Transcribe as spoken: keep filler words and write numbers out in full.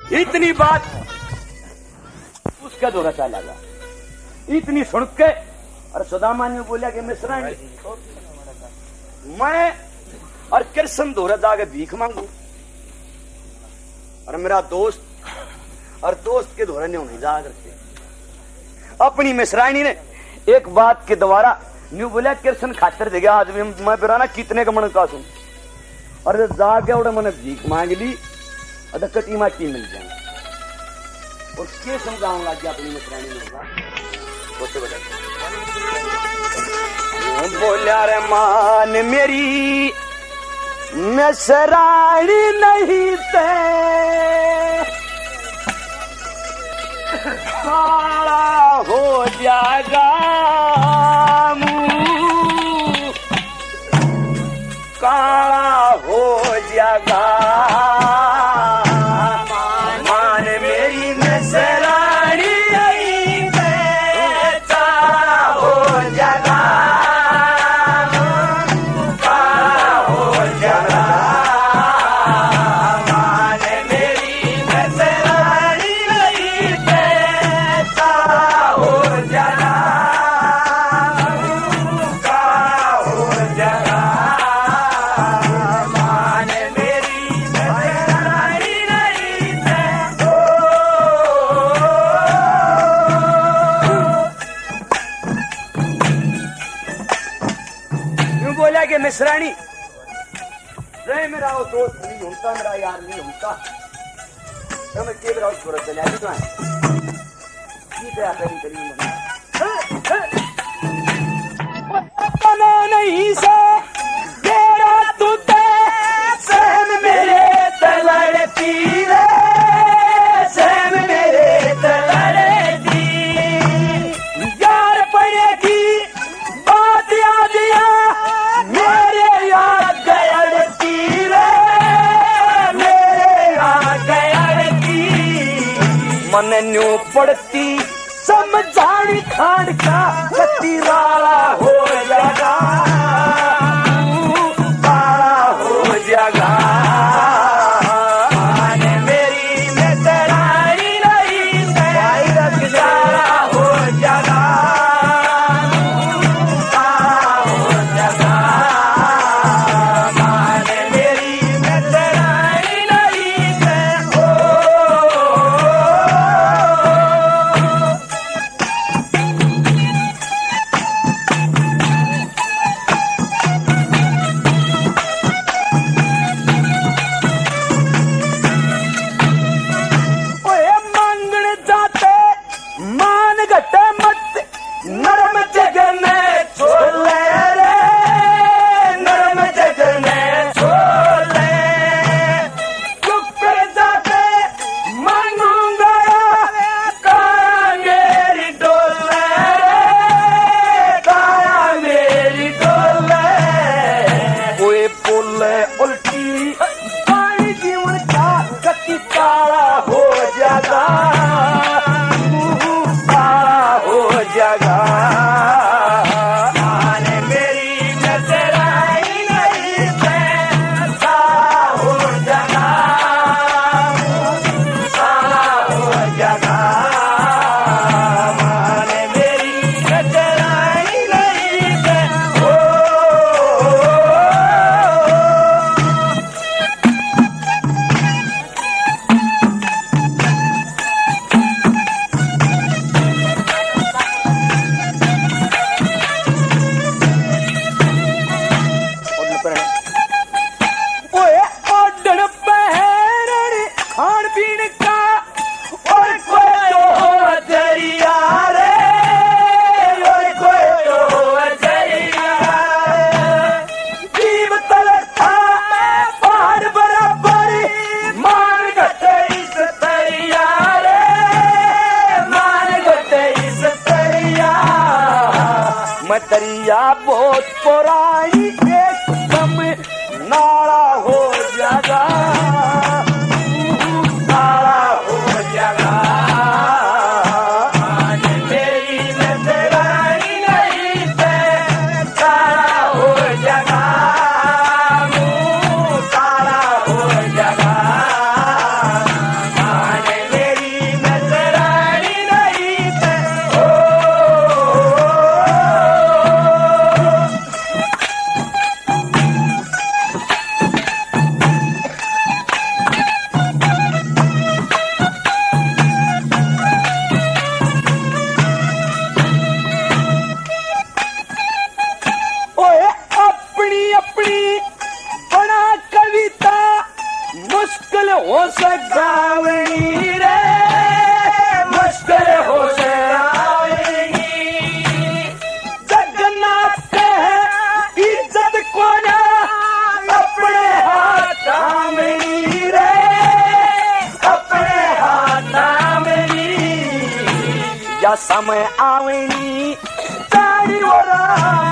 इतनी बात उसका दौरा चला लगा, इतनी सुन के और सुदामा ने बोला कि मिश्राणी मैं और कृष्ण दौरा जाके भीख मांगू और मेरा दोस्त और दोस्त के दौरा नहीं जा करके अपनी मिश्राणी ने एक बात के द्वारा न्यू बोला कृष्ण खातर दे गया आदमी मैं बिराना कितने का मन का सुन और जाके उड़े मैंने भीख मांग ली और कटी माटी मिल जाए और क्या समझाऊंगा कि अपनी मिश्राणी में होगा बोला रे मान मेरी मिश्राणी नहीं ते काला हो जाएगा काला हो जाएगा मान मेरी मिश्राणी नहीं ते काला हो जाएगा काला हो जाएगा मान मेरी मिश्राणी नहीं ते काला हो जाएगा काला हो जाएगा के मिश्राणी रे मेरा वो दोस्त नहीं होता मेरा यार नहीं होता तो मैं के ब्राउज पर चला तो है ठीक है आखिरी करीम बना नहीं से तेरा तू ते सहम मेरे तलड़ पीरे सहम मेरे तलड़ दी यार पड़ेगी बात याद या मेरे याद गयल की रे मेरे याद गयल की मन न्यू पड़ती समझानी खान का कती राला हो जाएगा काला हो जाएगा मेरी मिश्राणी नहीं ते काला हो जाएगा मतरिया बहुत पुरानी एकदम नाला हो जाएगा नाला हो जाएगा मेरी मिश्राणी नहीं ते काला हो जाएगा काला हो जाएगा आवेगी रे मुश्किल हो से आवेगी। जगन्नाथ से है इज्जत को ना अपने हाथ में रे अपने हाथ में या समय आवेगी साड़ी और